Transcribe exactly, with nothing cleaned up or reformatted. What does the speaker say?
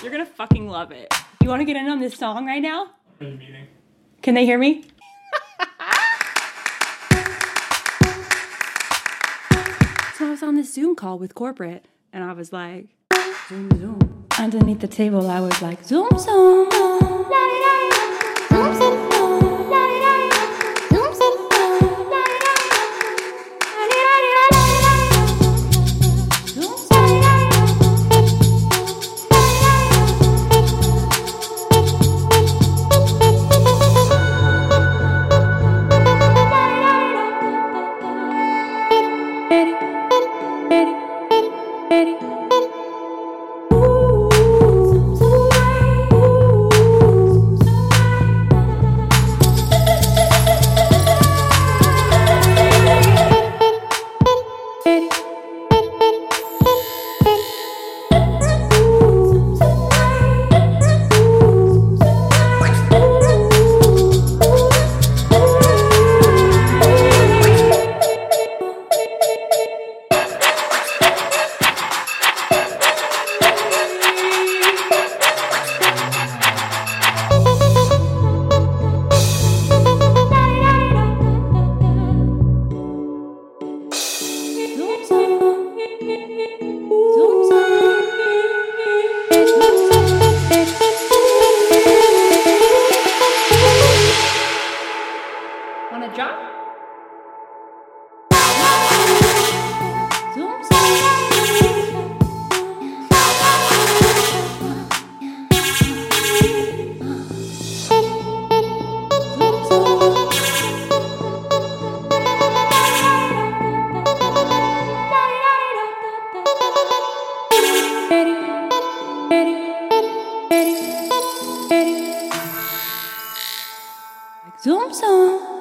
You're gonna fucking love it. You wanna get in on this song right now? For the meeting. Can they hear me? So I was on this Zoom call with corporate, and I was like, zoom, zoom. Underneath the table, I was like, zoom, zoom. Zoom, zoom. Wanna jump? Zoom, zoom, zoom.